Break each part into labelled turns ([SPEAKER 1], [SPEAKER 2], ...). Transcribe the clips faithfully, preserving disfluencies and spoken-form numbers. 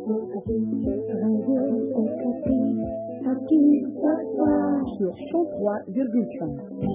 [SPEAKER 1] Sur cent trois virgule cinq.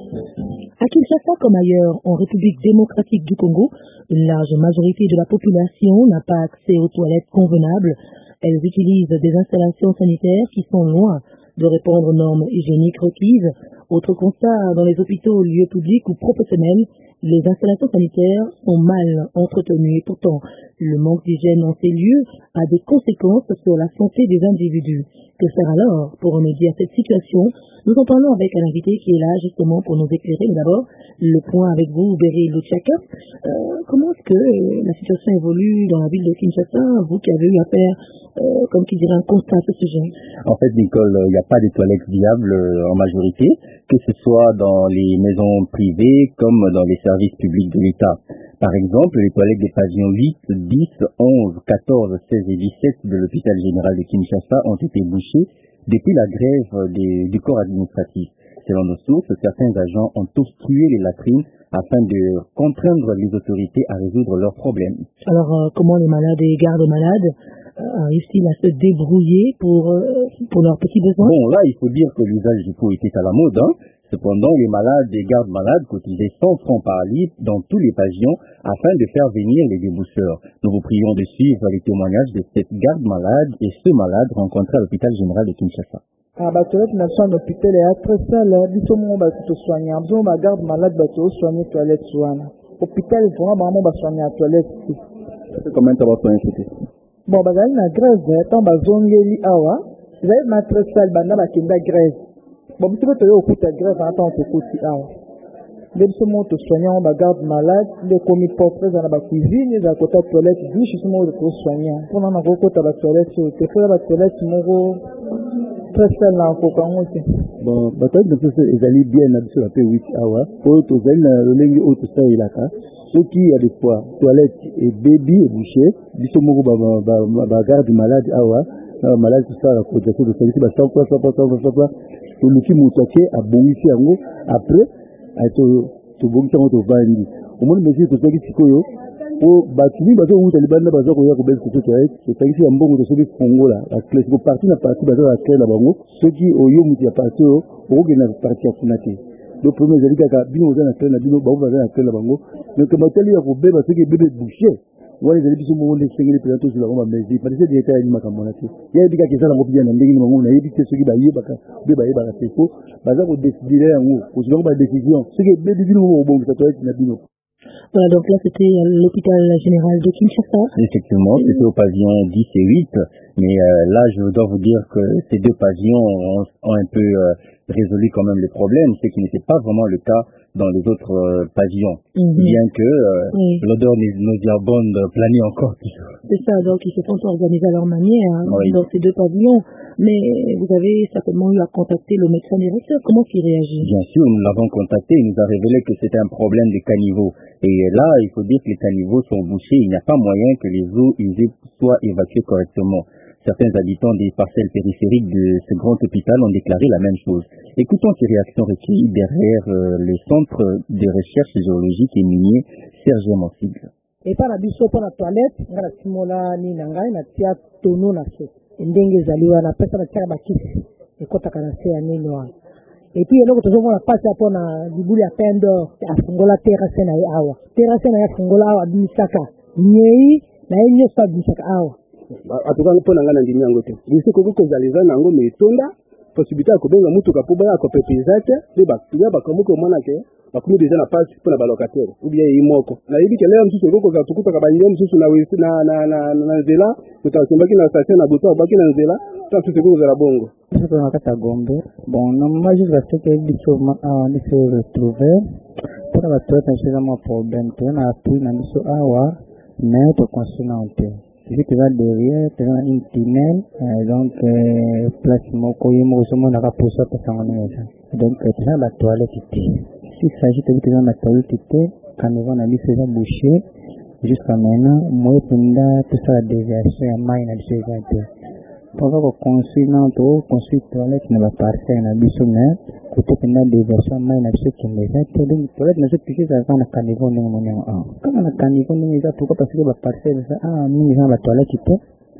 [SPEAKER 1] À Kinshasa comme ailleurs en République démocratique du Congo, une large majorité de la population n'a pas accès aux toilettes convenables. Elles utilisent des installations sanitaires qui sont loin de répondre aux normes hygiéniques requises. Autre constat, dans les hôpitaux, lieux publics ou professionnels, les installations sanitaires sont mal entretenues et pourtant, le manque d'hygiène dans ces lieux a des conséquences sur la santé des individus. Que faire alors pour remédier à cette situation? Nous en parlons avec un invité qui est là justement pour nous éclairer. Mais d'abord, le point avec vous, Berry Luchaka. Euh, comment est-ce que euh, la situation évolue dans la ville de Kinshasa, vous qui avez eu à faire, euh, comme qui dirait, un constat à ce sujet?
[SPEAKER 2] En fait, Nicole, il n'y a pas de toilettes viables euh, en majorité, que ce soit dans les maisons privées comme dans les services publics de l'État. Par exemple, les toilettes des pavillons huit, dix, onze, quatorze, seize et dix-sept de l'hôpital général de Kinshasa ont été bouchées depuis la grève des, du corps administratif. Selon nos sources, certains agents ont obstrué les latrines afin de contraindre les autorités à résoudre leurs problèmes.
[SPEAKER 1] Alors, euh, comment les malades et gardes malades euh, arrivent-ils à se débrouiller pour, euh, pour leurs petits besoins?
[SPEAKER 2] Bon, là, il faut dire que l'usage du pot était à la mode, hein. Cependant, les malades et gardes malades cotisaient cent francs par litre dans tous les pavillons afin de faire venir les déboucheurs. Nous vous prions de suivre les témoignages de cette garde malade et ce malade rencontré à l'hôpital général de Kinshasa.
[SPEAKER 3] Ah, bah, toilette nationale hôpital est très sale, biso mo ba to soigner, biso ba garde malade ba to soigner toilette soana. Hôpital vraiment ba mo ba soigner toilette.
[SPEAKER 2] Comment ça va soigner c'était?
[SPEAKER 3] Bon, bah là na grève, tant ba zongeli awa, là na très sale banda ba kenda grève. Bon, tu peux te dire au coup de grève, attends, tu peux te dire. Dès ce moment, tu soignes, on garde malade, les commis propres dans la cuisine, dans la côté de toilette, douche, ce moment, tu peux soigner. Pour un côté de la toilette, tu fais la toilette, tu m'auras très seul là, pour qu'on aussi.
[SPEAKER 2] Bon, peut-être que vous allez bien sur la P huit hours, pour que vous allez le lingue autre ça et là, ce qui a des fois, toilette et baby et bouché, du ce moment, bah, garde malade, awa, malade, tout ça, la cotisation de service, bah, cent fois, cent fois, cent fois, cent fois, tout le qui moutaké a bon ici en haut, après, à tout bon temps de vendre. Au moins, monsieur, tout ça qui s'y colle, au bâtiment, bah, on a les bandes, bah, on a combien de choses à être, c'est ça qui est un bon de celui Congo là, la clé, c'est parti, la partie, bah, la clé là-bas, ceux qui, au yom, qui a parti, au gain, la partie à Funate. Le premier, j'ai dit qu'à bien, on a la clé, la bino, bah, on va la clé là-bas, donc, comme tel, il y a un bébé, c'est que bébé bouché. Wale zali biso mo ndé sengeli présenté sur la ngoma mezi parce que d'état ni makamona te ya bika ke sala ngobia na ndenge ngo na yebi te soki ba yebaka be ba yebaka te ko baza ko décider yango ko soki ba décision soki be bino mo bon ça doit être na bino.
[SPEAKER 1] Voilà, donc là c'était l'hôpital général de Kinshasa.
[SPEAKER 2] Effectivement, c'était au pavillon dix et huit, mais euh, là je dois vous dire que ces deux pavillons ont, ont un peu euh, résolu quand même les problèmes, ce qui n'était pas vraiment le cas dans les autres euh, pavillons, mm-hmm. bien que euh, oui. l'odeur nauséabonde planait encore.
[SPEAKER 1] C'est ça, donc ils se sont organisés à leur manière hein, oui. dans ces deux pavillons. Mais vous avez certainement eu à contacter le médecin directeur. Comment il réagit?
[SPEAKER 2] Bien sûr, nous l'avons contacté. Il nous a révélé que c'était un problème de caniveaux. Et là, il faut dire que les caniveaux sont bouchés. Il n'y a pas moyen que les eaux usées soient évacuées correctement. Certains habitants des parcelles périphériques de ce grand hôpital ont déclaré la même chose. Écoutons ces réactions recueillies derrière euh, le centre de recherche géologique et minier Serge Monsigle.
[SPEAKER 3] Et par la biso pour la toilette, on a simola ni nangai na tia tono na se. Ndenge zaliwa na pesa na tia bakisi. Et kota kana se ani noa. Et puis eloko tozo mona pasi apo na libuli ya pendo afungola terrasse na awa. Terrasse na afungola awa bisaka. Nyei na enyo sa bisaka awa.
[SPEAKER 4] Atuka mpona ngana ndimi yango te bisi ko ko zaliza nango metonda possibilité ko benga mutuka po baya ko pepizate de ba tuya ba komo ko mona ke ba kumi déjà na passe pour ba locataire ou bien imoko na yibi ke leo msusu ko za tukuta ka banyo msusu na wisi na na na na zela tutasimbaki na station na buto baki na zela tatu siko za la bongo
[SPEAKER 3] sasa na kata gombe bon na maji za steke biso ma ni se retrouver pour la toilette c'est un problème tena appui na biso awa mais to consonante. C'est que là derrière, tu as une tunnel, euh, donc euh, place moko yemo somo na kaposa pa sangoneza. Donc tu as la toilette ici. S'il s'agit de tu as la toilette ici, quand on va na lycée bouché jusqu'à maintenant, moi penda tout ça la déviation à main na lycée. Pour avoir construit non to construit toilette na ba parcelle na biso mais côté penda déviation main na lycée qui les a donc toilette na cette petite ça na caniveau non non ah quand na caniveau non ça pourquoi parce que ba parcelle ça ah nous ils ont la toilette ici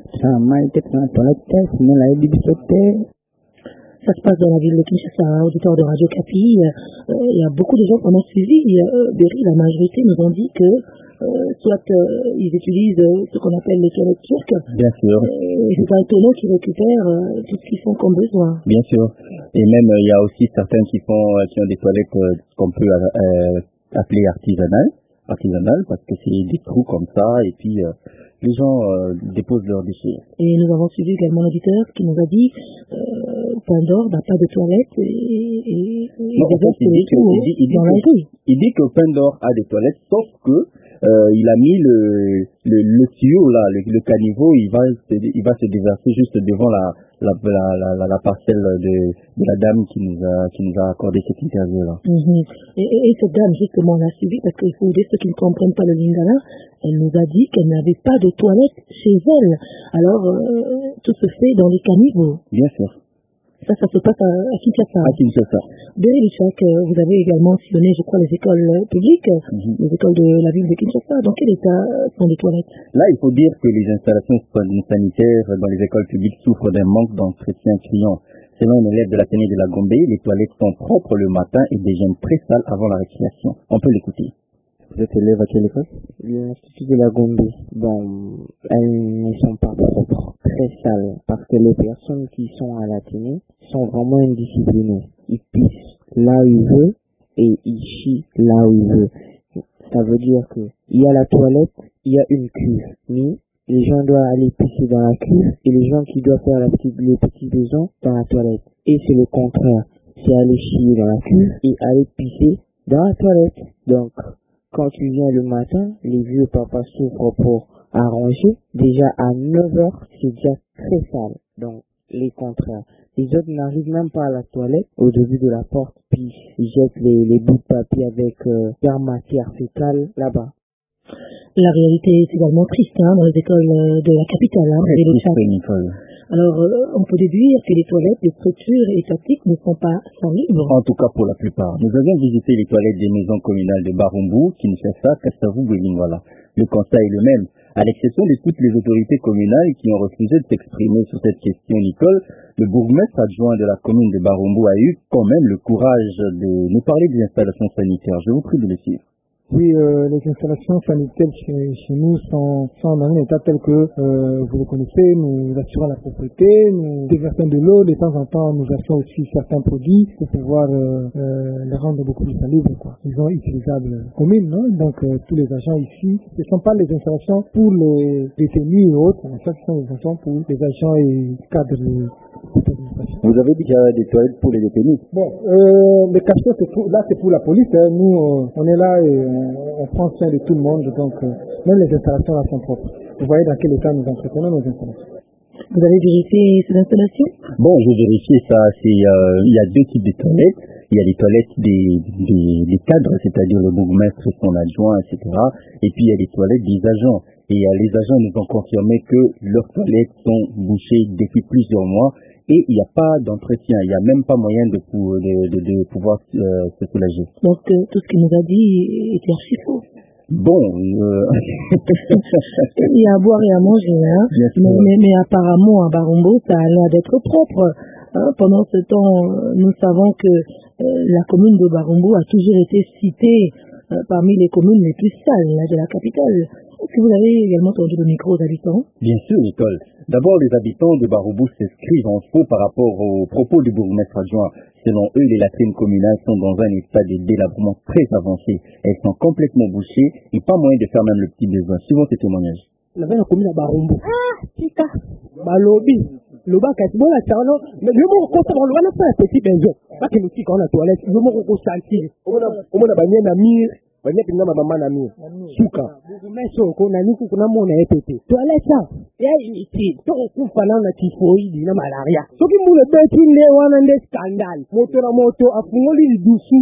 [SPEAKER 3] Ça m'a été dans la toilette, sinon la bibi sautait.
[SPEAKER 1] Ça se passe dans la ville de Kinshasa, auditeur de Radio Kapi. Euh, il y a beaucoup de gens qui en ont suivi. Euh, Berry, la majorité nous ont dit que euh, soit euh, ils utilisent euh, ce qu'on appelle les toilettes turques.
[SPEAKER 5] Bien sûr.
[SPEAKER 1] Euh, et c'est pas étonnant qu'ils récupèrent euh, tout ce qu'ils font comme besoin.
[SPEAKER 5] Bien sûr. Et même, il euh, y a aussi certains qui font, euh, qui ont des toilettes euh, qu'on peut euh, appeler artisanales, artisanales, parce que c'est des trous comme ça, et puis euh, les gens euh, déposent leurs déchets.
[SPEAKER 1] Et nous avons suivi également l'auditeur qui nous a dit euh, Pindor n'a pas de toilettes et, et, et
[SPEAKER 5] non, en fait, il, dit que, il, dit, il, dit que, il dit que Pindor a des toilettes, sauf que euh, il a mis le, le, le tuyau là, le, le caniveau, il va, se, il va se déverser juste devant la, la, la, la, la parcelle de, de la dame qui nous a, qui nous a accordé cette interview là.
[SPEAKER 1] Mm-hmm. et, et, et cette dame justement l'a suivi parce qu'il faut aider ceux qui ne comprennent pas le lingala. Elle nous a dit qu'elle n'avait pas de toilette chez elle. Alors euh, tout se fait dans les caniveaux.
[SPEAKER 5] Bien sûr.
[SPEAKER 1] Ça, ça se passe à, à Kinshasa.
[SPEAKER 5] À Kinshasa.
[SPEAKER 1] Berry Lichak, vous avez également sillonné, je crois, les écoles publiques, mm-hmm. les écoles de la ville de Kinshasa. Dans quel état sont les toilettes?
[SPEAKER 5] Là, il faut dire que les installations sanitaires dans les écoles publiques souffrent d'un manque d'entretien criant. Selon un élève de l'Athénée de la Gombe, les toilettes sont propres le matin et déjeunent très sales avant la récréation. On peut l'écouter.
[SPEAKER 3] Vous êtes élève à quelle école? L'Institut de la Gombe. Bon, elles ne sont pas propres, très sales, parce que les personnes qui sont à l'Athénée sont vraiment indisciplinées. Ils pissent là où ils veulent et ils chient là où ils veulent. Ça veut dire que il y a la toilette, il y a une cuve. Mais les gens doivent aller pisser dans la cuve et les gens qui doivent faire la petite, les petits besoins dans la toilette. Et c'est le contraire. C'est aller chier dans la cuve et aller pisser dans la toilette. Donc, quand tu viens le matin, les vieux papas souffrent pour arranger. Déjà à neuf heures, c'est déjà très sale. Donc, les contraires. Les autres n'arrivent même pas à la toilette au début de la porte, puis ils jettent les, les bouts de papier avec euh, leur matière fécale là-bas.
[SPEAKER 1] La réalité est également triste hein, dans les écoles de la capitale. Hein,
[SPEAKER 5] très triste,
[SPEAKER 1] Alors, euh, on peut déduire que les toilettes, les structures étatiques ne sont pas salubres.
[SPEAKER 5] En tout cas, pour la plupart. Nous avions visité les toilettes des maisons communales de Barumbu, Kinshasa, Kasavubu et Lingala. Le constat est le même. À l'exception de toutes les autorités communales qui ont refusé de s'exprimer sur cette question, Nicole, le bourgmestre adjoint de la commune de Barumbu a eu quand même le courage de nous parler des installations sanitaires. Je vous prie de le suivre.
[SPEAKER 6] Oui, euh, les installations sanitaires chez, chez nous sont, sont dans un état tel que, euh, vous le connaissez, nous assurons la propreté, nous déversons de l'eau, de temps en temps nous versons aussi certains produits pour pouvoir euh, euh, les rendre beaucoup plus salubres, quoi. Ils sont utilisables communes, non? Donc euh, tous les agents ici, ce ne sont pas les installations pour les détenus et autres, mais ça ce sont les installations pour les agents et cadres de l'administration.
[SPEAKER 5] Vous avez déjà des toilettes pour les détenus?
[SPEAKER 6] Bon, euh, les cachets, c'est pour, là c'est pour la police, hein. Nous euh, on est là et on prend soin de tout le monde, donc euh, même les installations là sont propres. Vous voyez dans quel état nous entretenons nos installations.
[SPEAKER 1] Vous avez vérifié ces installations?
[SPEAKER 5] Bon, j'ai vérifié ça. C'est, euh, il y a deux types de toilettes. Il y a les toilettes des, des, des cadres, c'est-à-dire le bourgmestre, son adjoint, et cetera. Et puis il y a les toilettes des agents. Et euh, les agents nous ont confirmé que leurs toilettes sont bouchées depuis plusieurs mois. Et il n'y a pas d'entretien, il n'y a même pas moyen de, de, de, de pouvoir euh, se soulager.
[SPEAKER 1] Donc euh, tout ce qu'il nous a dit était archi faux.
[SPEAKER 5] Bon, euh...
[SPEAKER 1] il y a à boire et à manger, hein. Mais, mais, mais apparemment à Barumbu, ça a l'air d'être propre. Hein. Pendant ce temps, nous savons que euh, la commune de Barumbu a toujours été citée euh, parmi les communes les plus sales là, de la capitale. Est-ce que vous avez également tendu le micro aux habitants?
[SPEAKER 5] Bien sûr, Nicole. D'abord, les habitants de Barumbu s'inscrivent en faux par rapport aux propos du bourgmestre adjoint. Selon eux, les latrines communales sont dans un état de délabrement très avancé. Elles sont complètement bouchées et pas moyen de faire même le petit besoin. Suivant ces témoignages.
[SPEAKER 4] La commune à Barumbu. Ah, tika. Balobi. Le bac est bon, la charno. Mais le mot qu'on on va faire un petit besoin. Pas que nous qui quand la toilette, le mot qu'on sentit. On a, on a bagné na mire. Bagné na mama na mire. Suka. Mais so qu'on a nous qu'on a mon épété. Toilette ça. Et ici, to qu'on fana na typhoïde na malaria. So qui nous le bête une les wana des scandale. Moto na moto afungoli dusu.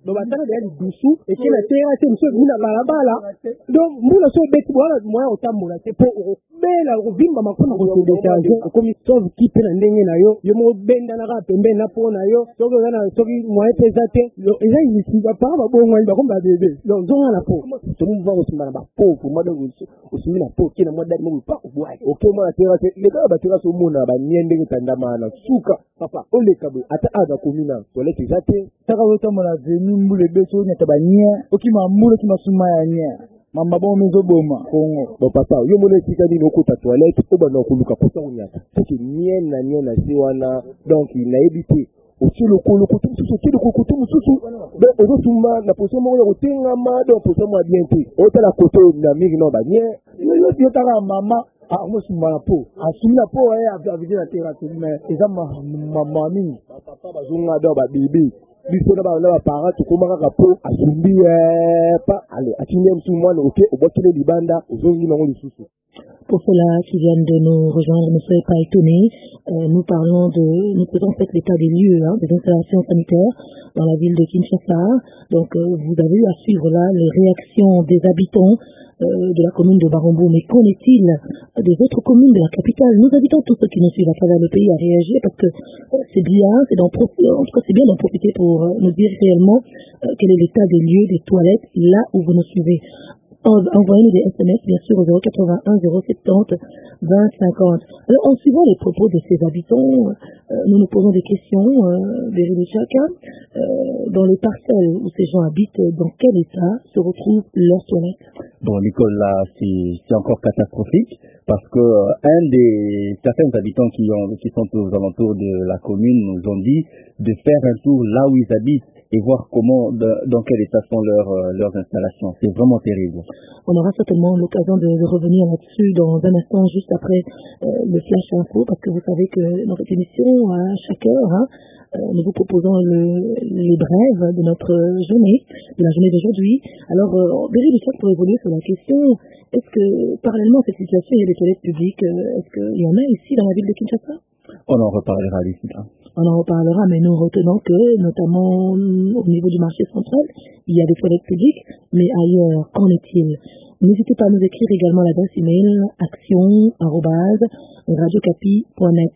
[SPEAKER 4] donc batala de dusu et que la terre c'est monsieur bina balabala donc muna so beti bwana moya otambola te po bela ovimba makona ko décharger comme sauve qui pe na ndenge na yo yo mo benda na ka pembe na po na yo soko na soki moya pesa te yo eza ici ba pa ba bongo ba komba bébé donc zonga la po to mo va osimba na ba po pour moi donc osimba na po kina mo dadi mo pa obwa ok mo na terre le ka ba terre so mona ba niende kitandama na suka papa ole kabo ata aga komina tole tizate
[SPEAKER 3] taka wota mona venu mbule beso nyata banya okima mule kima suma ya nya mamba bo mezo boma kongo
[SPEAKER 4] bo papa yo mona tika dino kota toilette ko bana kuluka kota unyata tiki nien na nien na siwana donc na ebité osi lokolo ko tusu osi lokolo ko tusu be ozo tuma na poso mo ya kotenga ma do poso mo bien te otala koto na miri no ba nie
[SPEAKER 3] yo yo taka mama ah mo suma na po asumi na po eh avide la terre mais eza mama mingi
[SPEAKER 4] papa bazunga do ba bibi biso na ba na ba para to koma ka po asumbi eh pa ale atinye msu mwana oke obotile libanda ozongi na ngoli susu.
[SPEAKER 1] Pour ceux-là qui viennent de nous rejoindre, ne soyez pas étonnés. Euh, nous parlons de, nous faisons en fait l'état des lieux, hein, des installations sanitaires dans la ville de Kinshasa. Donc, euh, vous avez eu à suivre là les réactions des habitants euh, de la commune de Barombo. Mais qu'en est-il des autres communes de la capitale? Nous invitons tous ceux qui nous suivent à travers le pays à réagir parce que euh, c'est bien, c'est d'en profiter, en tout cas c'est bien d'en profiter pour euh, nous dire réellement euh, quel est l'état des lieux, des toilettes, là où vous nous suivez. Envoyez-nous des S M S, bien sûr, au zéro quatre-vingt-un zéro soixante-dix vingt cinquante. Alors, en suivant les propos de ces habitants, euh, nous nous posons des questions, euh, Bérénice chacun, euh, dans les parcelles où ces gens habitent, dans quel état se retrouvent leurs toilettes?
[SPEAKER 5] Bon, Nicole, là, c'est encore catastrophique parce que euh, un des certains habitants qui, ont, qui sont aux alentours de la commune nous ont dit de faire un tour là où ils habitent et voir comment, de, dans quel état sont leurs, euh, leurs installations. C'est vraiment terrible.
[SPEAKER 1] On aura certainement l'occasion de, de revenir là-dessus dans un instant, juste après euh, le flash info, parce que vous savez que dans cette émission, à chaque heure, hein, euh, nous vous proposons le, les brèves de notre journée, de la journée d'aujourd'hui. Alors, euh, Bérénice pour évoluer sur la question, est-ce que parallèlement à cette situation, il y a des toilettes publiques, euh, est-ce qu'il y en a ici dans la ville de Kinshasa?
[SPEAKER 5] On en reparlera d'ici là.
[SPEAKER 1] On en reparlera, mais nous retenons que, notamment au niveau du marché central, il y a des toilettes publiques, mais ailleurs, qu'en est-il? N'hésitez pas à nous écrire également l'adresse email action arobase radiocapi point net.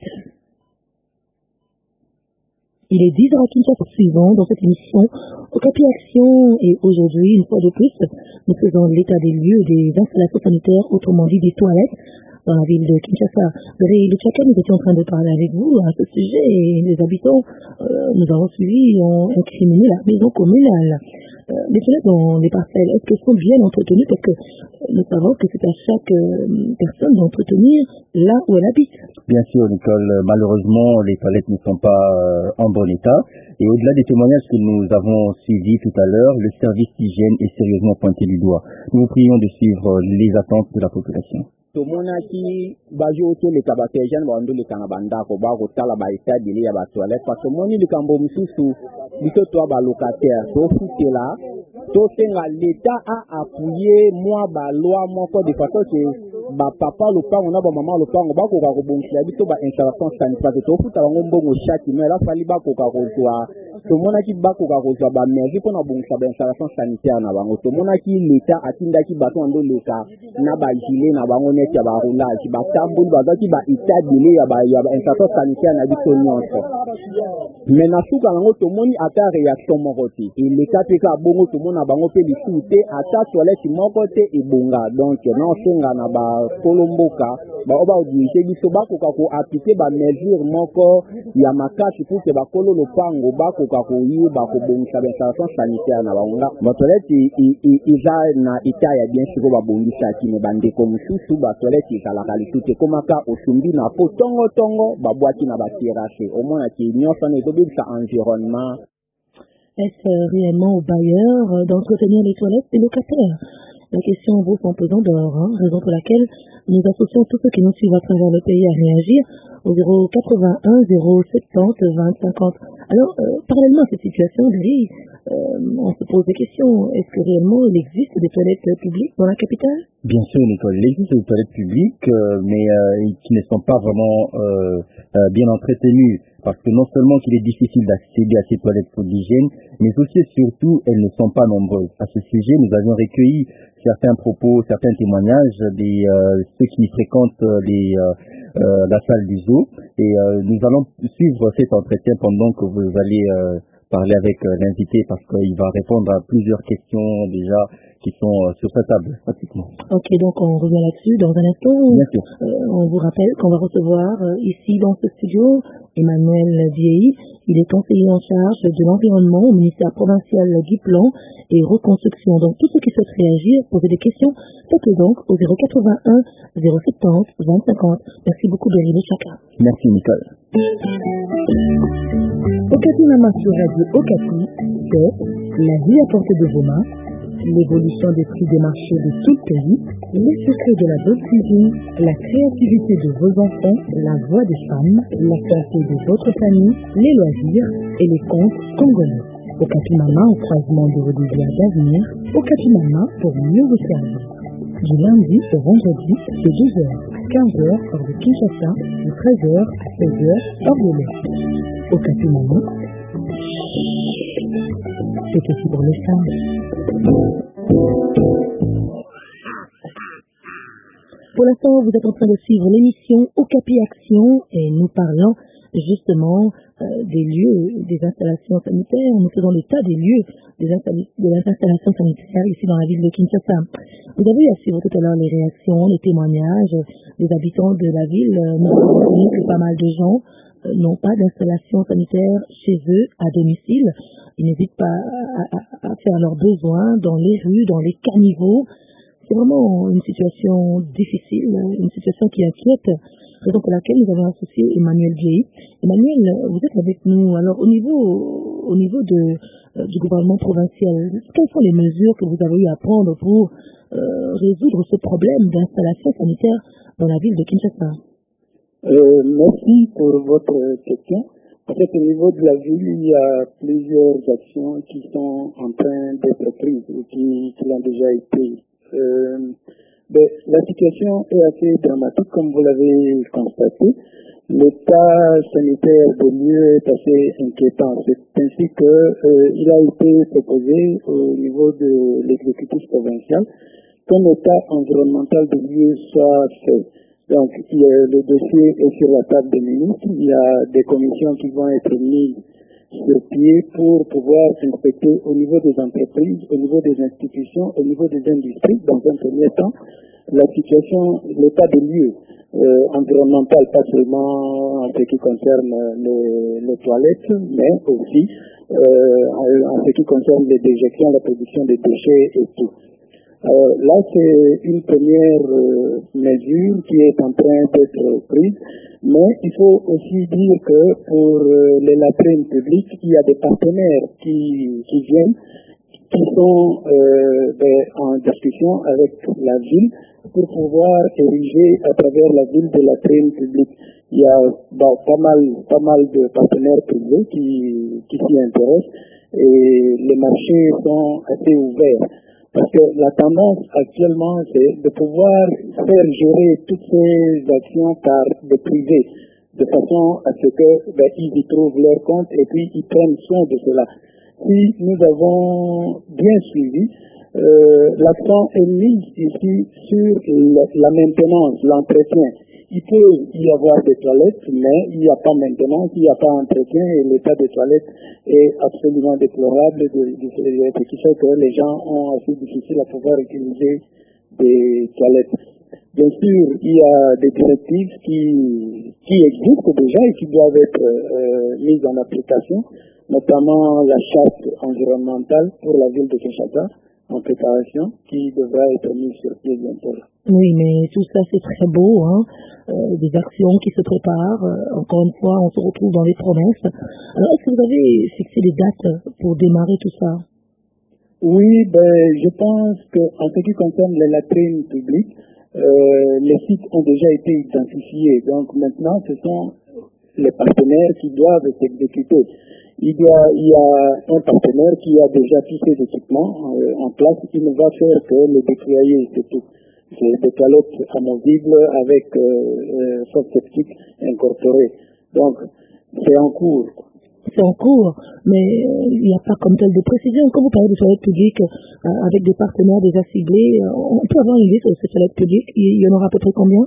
[SPEAKER 1] Il est dix heures à Kinshasa suivant dans cette émission Okapi Action, et aujourd'hui, une fois de plus, nous faisons l'état des lieux des installations sanitaires, autrement dit des toilettes, dans la ville de Kinshasa. Le Tchaka, nous étions en train de parler avec vous à ce sujet et les habitants euh, nous avons suivi, ont incriminé la maison communale. Euh, mais cela dans les parcelles, est-ce qu'elles sont bien entretenues? Parce que euh, nous savons que c'est à chaque euh, personne d'entretenir là où elle habite.
[SPEAKER 5] Bien sûr, Nicole, malheureusement, les toilettes ne sont pas euh, en bon état. Et au-delà des témoignages que nous avons suivis tout à l'heure, le service d'hygiène est sérieusement pointé du doigt. Nous vous prions de suivre les attentes de la population.
[SPEAKER 7] tomonaki bajoto leka bapejan bando leka na bandako bakotala baeta dele ya batoilette parce que moni likambo mosusu biso toa balocataire tofutela tosenga l'État a appuyé moi baloi moko de façon que bapapa lopango na bamama lopango bakoka kobongisa biso bainstallation sanitaire tofuta bango mbongo chaque mais elafali bakoka kozwa tomonaki bakoka kozwa bamergi mpona bongisa bainstallation sanitaire na bango tomonaki l'État atindaki bato ando leka na bagile na bango neti ya baroulage batamboli bazwaki baétat dele ya bainstallation sanitaire na biso nyonso mais na suka nango tomoni ata réaction moko te eleka mpe ka bongo tomona bango mpe lisusu te ata toilette moko te ebonga donc naosenga na bakolomboka bao baodirige biso bakoka koaplike bamesure moko ya makasi pour ke bakolo lopango bakoka koyeba kobongisa bainstallation sanitaire na bango batoilette eza na eta ya bien siko babongisaki me bandeko mosusu batoilette ezalaka lisusu te komaka osumbi na po tongotongo babwaki na baterrasse omonaki nyonso na ezobebisa environnement.
[SPEAKER 1] Est-ce réellement au bailleur d'entretenir les toilettes des locataires? La question vaut son pesant d'or, hein, raison pour laquelle nous associons tous ceux qui nous suivent à travers le pays à réagir au zéro quatre-vingt-un zéro soixante-dix vingt cinquante. Alors, euh, parallèlement à cette situation, Gary, euh, on se pose des questions. Est-ce que réellement il existe des toilettes publiques dans la capitale?
[SPEAKER 5] Bien sûr, Nicole, il existe des toilettes publiques, euh, mais euh, qui ne sont pas vraiment euh, euh, bien entretenues, parce que non seulement qu'il est difficile d'accéder à ces toilettes pour l'hygiène, mais aussi et surtout, elles ne sont pas nombreuses. À ce sujet, nous avions recueilli certains propos, certains témoignages des euh, ceux qui fréquentent les, euh, euh, la salle du zoo, et euh, nous allons suivre cet entretien pendant que vous allez euh, parler avec euh, l'invité, parce qu'il va répondre à plusieurs questions déjà qui sont euh, sur sa table, pratiquement.
[SPEAKER 1] Ok, donc on revient là-dessus dans un instant.
[SPEAKER 5] Bien sûr.
[SPEAKER 1] Euh, on vous rappelle qu'on va recevoir euh, ici dans ce studio Emmanuel Diei. Il est conseiller en charge de l'environnement au ministère provincial du plan et reconstruction. Donc tous ceux qui souhaitent réagir, poser des questions, faites-le donc au zéro quatre-vingt-un zéro soixante vingt cinquante. Merci beaucoup Béry de Chaka.
[SPEAKER 5] Merci Nicole.
[SPEAKER 1] Okapi Mama sur Radio Okapi, c'est la vie à portée de vos mains, l'évolution des prix des marchés de tout le pays, les secrets de la bonne cuisine, la créativité de vos enfants, la voix des femmes, la santé de votre famille, les loisirs et les contes congolais. Okapi Mama au croisement de vos désirs d'avenir, Okapi Mama pour mieux vous servir. Du lundi au vendredi, c'est douze heures, quinze heures hors de Kinshasa, de treize heures à seize heures hors de l'Est. Okapi Mama, c'est aussi pour les femmes. Pour l'instant, vous êtes en train de suivre l'émission Okapi Action et nous parlons justement euh, des lieux, des installations sanitaires. Nous faisons l'état des lieux des installi- de les installations sanitaires ici dans la ville de Kinshasa. Vous avez eu à suivre tout à l'heure les réactions, les témoignages des habitants de la ville. Nous avons connu que pas mal de gens euh, n'ont pas d'installation sanitaire chez eux à domicile. Ils n'hésitent pas à, à, à faire leurs besoins dans les rues, dans les caniveaux. C'est vraiment une situation difficile, une situation qui inquiète, raison pour laquelle nous avons associé Emmanuel Diei. Emmanuel, vous êtes avec nous. Alors, au niveau, au niveau de, euh, du gouvernement provincial, quelles sont les mesures que vous avez eu à prendre pour euh, résoudre ce problème d'installation sanitaire dans la ville de Kinshasa?
[SPEAKER 8] euh, Merci pour votre question. En fait, au niveau de la ville, il y a plusieurs actions qui sont en train d'être prises ou qui, qui l'ont déjà été. Euh, ben, la situation est assez dramatique, comme vous l'avez constaté. L'état sanitaire des lieux est assez inquiétant. C'est ainsi que euh, il a été proposé au niveau de l'exécutif provincial qu'un état environnemental des lieux soit fait. Donc, il y a, le dossier est sur la table des ministres. Il y a des commissions qui vont être mises sur pied pour pouvoir inspecter au niveau des entreprises, au niveau des institutions, au niveau des industries, dans un premier temps, la situation, l'état des lieux euh, environnemental, pas seulement en ce qui concerne les, les toilettes, mais aussi euh, en ce qui concerne les déjections, la production des déchets et tout. Euh, là, c'est une première euh, mesure qui est en train d'être prise, mais il faut aussi dire que pour euh, les latrines publiques, il y a des partenaires qui, qui viennent, qui sont euh, ben, en discussion avec la ville pour pouvoir ériger à travers la ville des latrines publiques. Il y a ben, pas mal, pas mal de partenaires privés qui, qui s'y intéressent et les marchés sont assez ouverts. Parce que la tendance actuellement, c'est de pouvoir faire gérer toutes ces actions par des privés, de façon à ce que ben, ils y trouvent leur compte et puis ils prennent soin de cela. Si nous avons bien suivi, euh, l'accent est mis ici sur la, la maintenance, l'entretien. Il peut y avoir des toilettes, mais il n'y a pas maintenance, il n'y a pas entretien et l'état des toilettes est absolument déplorable, de, de, de, ce qui fait que les gens ont assez difficile à pouvoir utiliser des toilettes. Bien sûr, il y a des directives qui, qui existent déjà et qui doivent être euh, mises en application, notamment la charte environnementale pour la ville de Kinshasa en préparation, qui devra être mise sur pied bientôt.
[SPEAKER 1] Oui, mais tout ça c'est très beau, hein. Euh, des actions qui se préparent. Euh, encore une fois, on se retrouve dans les promesses. Alors, est-ce que vous avez fixé des dates pour démarrer tout ça?
[SPEAKER 8] Oui, ben, je pense qu'en ce qui concerne les latrines publiques, euh, les sites ont déjà été identifiés. Donc maintenant, ce sont les partenaires qui doivent s'exécuter. Il y a, il y a un partenaire qui a déjà tous ces équipements euh, en place, qui ne va faire que le déployer, c'est tout. C'est des toilettes amovibles avec euh, euh, soft septique incorporé. Donc, c'est en cours.
[SPEAKER 1] C'est en cours, mais euh, il n'y a pas comme tel de précision. Quand vous parlez de toilettes publiques euh, avec des partenaires déjà ciblés, euh, on peut avoir une idée sur ces toilettes publiques. Il y en aura à peu près combien?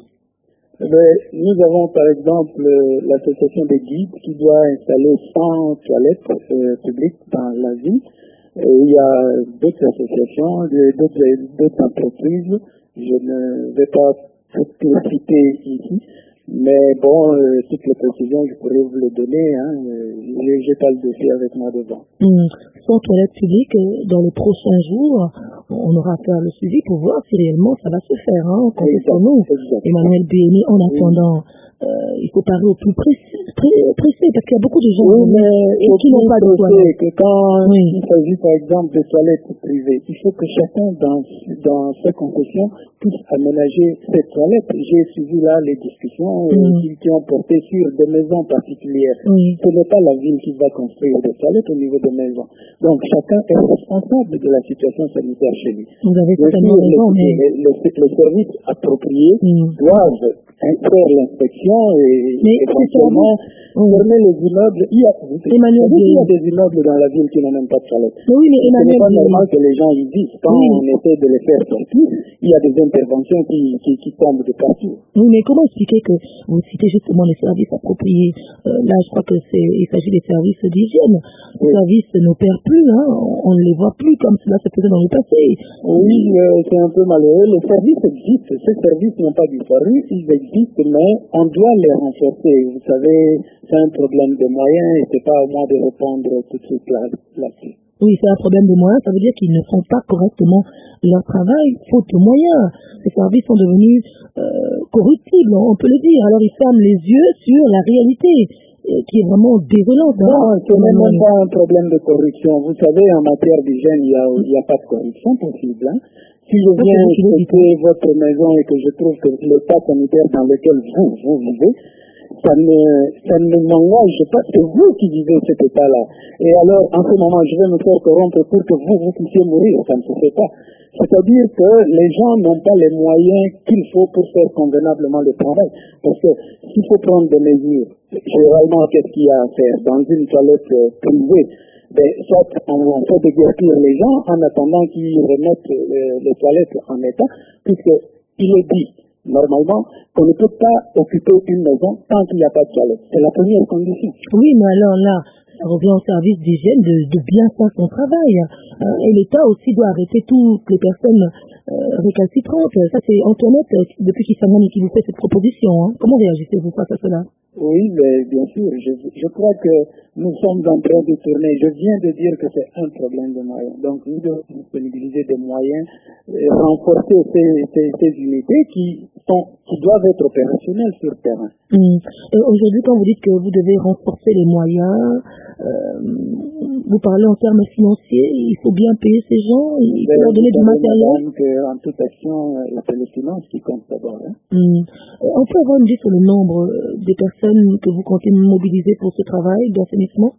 [SPEAKER 8] Mais nous avons par exemple euh, l'association des guides qui doit installer cent toilettes euh, publiques dans la ville. Et il y a d'autres associations, d'autres, d'autres entreprises. Je ne vais pas toutes les citer ici, mais bon, euh, toutes les précisions, je pourrais vous les donner. Hein, je n'ai pas le dossier avec moi devant.
[SPEAKER 1] Mmh. Sans toilettes publiques, dans les prochains jours, on aura à faire le suivi pour voir si réellement ça va se faire. Hein, comptez sur nous. Emmanuel Béni, en attendant, oui. euh, il faut parler au plus précis, pressé, parce qu'il y a beaucoup de gens
[SPEAKER 8] oui, mais
[SPEAKER 1] qui n'ont pas de toilettes.
[SPEAKER 8] Que quand oui. il s'agit par exemple de toilettes privées, il faut que chacun dans, dans sa concession puisse aménager cette toilette. J'ai suivi là les discussions mmh. qui, qui ont porté sur des maisons particulières. Mmh. Ce n'est pas la ville qui va construire des toilettes au niveau des maisons. Donc chacun est responsable de la situation sanitaire chez lui.
[SPEAKER 1] Vous avez totalement raison, mais...
[SPEAKER 8] Les, les, les services appropriés mmh. doivent faire l'inspection et
[SPEAKER 1] mais
[SPEAKER 8] éventuellement fermer les immeubles. Il y a,
[SPEAKER 1] Emmanuel
[SPEAKER 8] il y a des immeubles dans la ville qui n'ont même pas de toilettes.
[SPEAKER 1] Oui, mais
[SPEAKER 8] ce n'est pas normal que les gens y vivent. Quand oui. on essaie de les faire sortir, il y a des interventions qui, qui, qui tombent de partout.
[SPEAKER 1] Oui, mais comment expliquer que vous citez justement les services appropriés? euh, Là, je crois que c'est, il s'agit des services d'hygiène. Les oui. services n'opèrent plus, hein, on ne les voit plus comme cela se faisait dans le passé.
[SPEAKER 8] Oui, euh, c'est un peu malheureux. Les services existent. Ces services n'ont pas disparu. Ils existent, mais on doit les renforcer. Vous savez, c'est un problème de moyens et c'est pas à moi de répondre tout de suite là, là-dessus.
[SPEAKER 1] Oui, c'est un problème de moyens. Ça veut dire qu'ils ne font pas correctement leur travail, faute de moyens. Les services sont devenus euh, corruptibles, on peut le dire. Alors ils ferment les yeux sur la réalité, euh, qui est vraiment désolante.
[SPEAKER 8] Non, hein, ce n'est même pas un problème de corruption. Vous savez, en matière d'hygiène, il n'y a, a pas de corruption possible. Hein. Si je viens inspecter votre maison et que je trouve que l'état sanitaire dans lequel vous, vous vivez, ça ne, ça ne m'engage pas, c'est vous qui vivez cet état-là. Et alors, en ce moment, je vais me faire corrompre pour que vous, vous puissiez mourir, ça ne se fait pas. C'est-à-dire que les gens n'ont pas les moyens qu'il faut pour faire convenablement le travail. Parce que s'il faut prendre des mesures, généralement, qu'est-ce qu'il y a à faire dans une toilette privée? Ben, soit on fait déguerpir les gens en attendant qu'ils remettent euh, les toilettes en état, puisqu'il est dit normalement qu'on ne peut pas occuper une maison tant qu'il n'y a pas de toilette. C'est la première condition.
[SPEAKER 1] Oui, mais alors là, ça revient au service d'hygiène de, de bien faire son travail. Euh, et l'État aussi doit arrêter toutes les personnes euh, récalcitrantes. Ça, c'est Antoinette, depuis qu'il s'amène et qui vous fait cette proposition. Hein. Comment réagissez-vous face à cela?
[SPEAKER 8] Oui, mais bien sûr. Je, je crois que nous sommes en train de tourner. Je viens de dire que c'est un problème de moyens. Donc, nous devons disponibiliser des moyens, et renforcer ces, ces, ces unités qui, sont, qui doivent être opérationnelles sur le terrain.
[SPEAKER 1] Mmh. Aujourd'hui, quand vous dites que vous devez renforcer les moyens, euh, vous parlez en termes financiers, il faut bien payer ces gens, il faut leur donner du matériel.
[SPEAKER 8] En toute action, c'est les finances qui comptent d'abord. Hein.
[SPEAKER 1] Mmh. On peut avoir une idée sur le nombre des personnes que vous comptez mobiliser pour ce travail d'assainissement?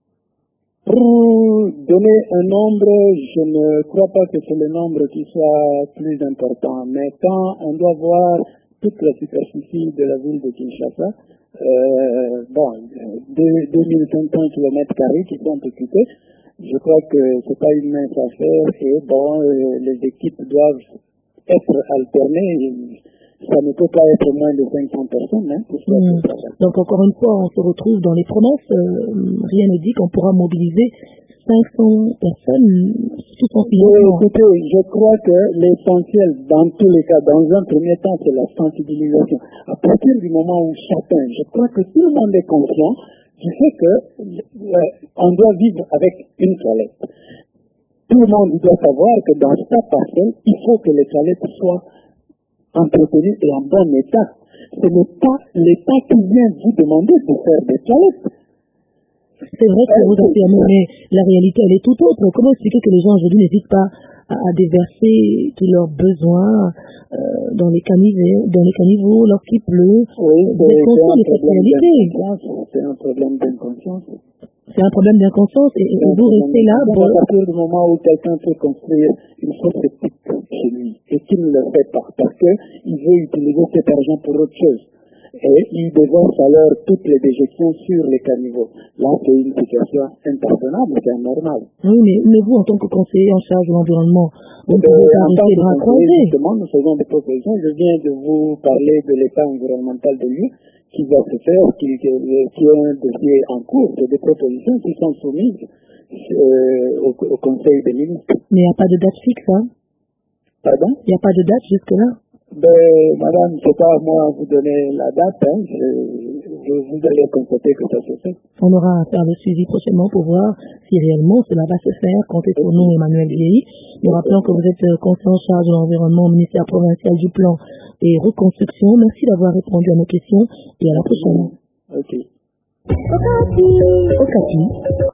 [SPEAKER 8] Pour donner un nombre, je ne crois pas que c'est le nombre qui soit plus important. Mais quand on doit voir toute la superficie de la ville de Kinshasa, euh, bon, deux mille cinq cents kilomètres carrés qui sont occupés, je crois que c'est pas une mince affaire et bon, euh, les équipes doivent être alternées. Ça ne peut pas être moins de cinq cents personnes. Hein, pour
[SPEAKER 1] mmh. Donc encore une fois, on se retrouve dans les promesses. Euh, rien ne dit qu'on pourra mobiliser cinq cents personnes sous son financement.
[SPEAKER 8] Écoutez, je crois que l'essentiel, dans tous les cas, dans un premier temps, c'est la sensibilisation. À partir du moment où chacun, je crois que tout le monde est conscient du fait qu'on euh, doit vivre avec une toilette. Tout le monde doit savoir que dans chaque parcelle, il faut que les toilettes soient entretenu et en bon état. Ce n'est pas l'État qui vient vous demander de faire des toilettes.
[SPEAKER 1] C'est vrai que vous affirmez, mais la réalité, elle est tout autre. Comment expliquer que les gens aujourd'hui n'hésitent pas à, à déverser tous leurs besoins euh, dans les caniveaux, dans les caniveaux lorsqu'il pleut?
[SPEAKER 8] Oui,
[SPEAKER 1] vous êtes conscient de cette réalité.
[SPEAKER 8] C'est un problème d'inconscience.
[SPEAKER 1] c'est un problème d'inconscience et, et vous restez là.
[SPEAKER 8] Bon. À partir du moment où quelqu'un peut construire une fosse septique chez lui et qu'il ne le fait pas parce qu'il veut utiliser cet argent pour autre chose et il déverse alors toutes les déjections sur les caniveaux. Là, c'est une situation impardonnable, c'est anormal.
[SPEAKER 1] Oui, mais, mais vous, en tant que conseiller en charge de l'environnement, vous ne pouvez pas rester bras croisés.
[SPEAKER 8] Justement, nous faisons des propositions. Je viens de vous parler de l'état environnemental de l'île qui va se faire, qui, qui, qui est un dossier en cours. C'est des propositions qui sont soumises euh, au, au Conseil des ministres.
[SPEAKER 1] Mais il n'y a pas de date fixe, hein?
[SPEAKER 8] Pardon?
[SPEAKER 1] Il n'y a pas de date jusque-là?
[SPEAKER 8] Ben, madame, c'est pas à moi à vous donner la date, hein. Je, je, vous allez constater que ça se fait.
[SPEAKER 1] On aura à faire le suivi prochainement pour voir si réellement cela va se faire. Comptez sur nous, Emmanuel Vieilly. Nous rappelons que vous êtes conseiller en charge de l'environnement au ministère provincial du plan et reconstruction. Merci d'avoir répondu à nos questions et à la prochaine.
[SPEAKER 8] Ok.
[SPEAKER 1] Okapi. Okapi.